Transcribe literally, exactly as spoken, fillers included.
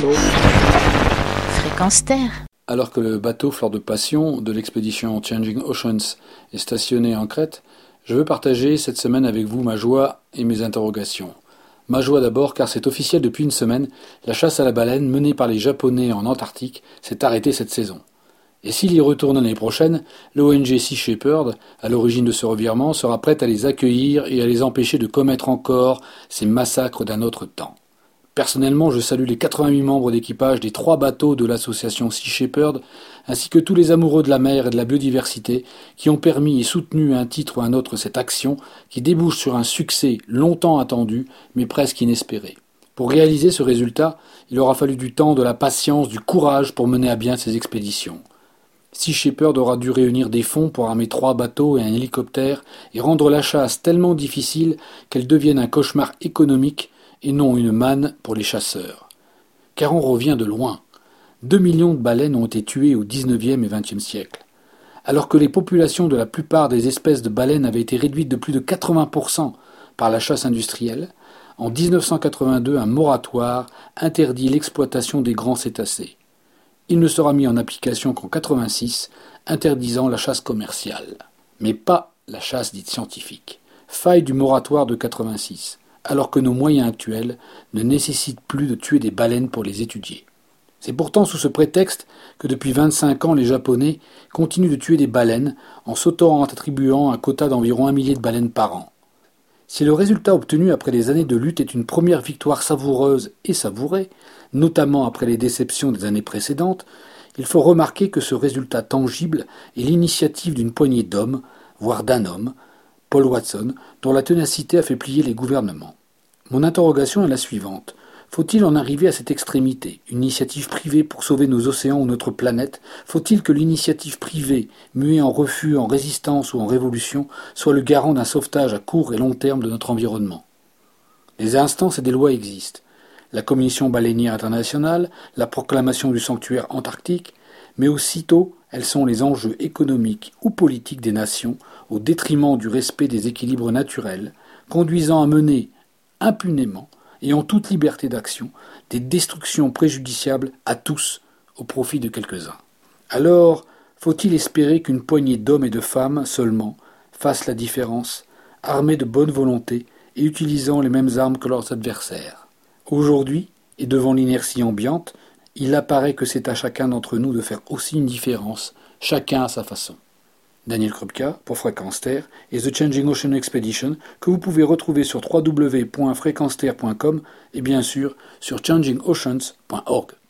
Allô. Fréquence Terre. Alors que le bateau Fleur de Passion de l'expédition Changing Oceans est stationné en Crète, je veux partager cette semaine avec vous ma joie et mes interrogations. Ma joie d'abord car c'est officiel depuis une semaine, la chasse à la baleine menée par les Japonais en Antarctique s'est arrêtée cette saison. Et s'il y retourne l'année prochaine, l'O N G Sea Shepherd, à l'origine de ce revirement, sera prête à les accueillir et à les empêcher de commettre encore ces massacres d'un autre temps. Personnellement, je salue les quatre-vingt-huit membres d'équipage des trois bateaux de l'association Sea Shepherd, ainsi que tous les amoureux de la mer et de la biodiversité qui ont permis et soutenu à un titre ou à un autre cette action qui débouche sur un succès longtemps attendu, mais presque inespéré. Pour réaliser ce résultat, il aura fallu du temps, de la patience, du courage pour mener à bien ces expéditions. Sea Shepherd aura dû réunir des fonds pour armer trois bateaux et un hélicoptère et rendre la chasse tellement difficile qu'elle devienne un cauchemar économique et non une manne pour les chasseurs. Car on revient de loin. Deux millions de baleines ont été tuées au dix-neuvième et vingtième siècle. Alors que les populations de la plupart des espèces de baleines avaient été réduites de plus de quatre-vingts pour cent par la chasse industrielle, en dix-neuf cent quatre-vingt-deux, un moratoire interdit l'exploitation des grands cétacés. Il ne sera mis en application qu'en quatre-vingt-six, interdisant la chasse commerciale. Mais pas la chasse dite scientifique. Faille du moratoire de quatre-vingt-six, alors que nos moyens actuels ne nécessitent plus de tuer des baleines pour les étudier. C'est pourtant sous ce prétexte que depuis vingt-cinq ans les Japonais continuent de tuer des baleines en s'auto-attribuant un quota d'environ un millier de baleines par an. Si le résultat obtenu après des années de lutte est une première victoire savoureuse et savourée, notamment après les déceptions des années précédentes, il faut remarquer que ce résultat tangible est l'initiative d'une poignée d'hommes, voire d'un homme, Paul Watson, dont la ténacité a fait plier les gouvernements. Mon interrogation est la suivante. Faut-il en arriver à cette extrémité, une initiative privée pour sauver nos océans ou notre planète? Faut-il que l'initiative privée, muée en refus, en résistance ou en révolution, soit le garant d'un sauvetage à court et long terme de notre environnement? Les instances et des lois existent. La Commission baleinière internationale, la proclamation du sanctuaire antarctique, mais aussitôt elles sont les enjeux économiques ou politiques des nations au détriment du respect des équilibres naturels, conduisant à mener impunément et en toute liberté d'action des destructions préjudiciables à tous au profit de quelques-uns. Alors, faut-il espérer qu'une poignée d'hommes et de femmes seulement fasse la différence, armés de bonne volonté et utilisant les mêmes armes que leurs adversaires? Aujourd'hui, et devant l'inertie ambiante, il apparaît que c'est à chacun d'entre nous de faire aussi une différence, chacun à sa façon. Daniel Krupka pour Fréquence Terre et The Changing Ocean Expedition que vous pouvez retrouver sur w w w point fréquence terre point com et bien sûr sur changing oceans point org.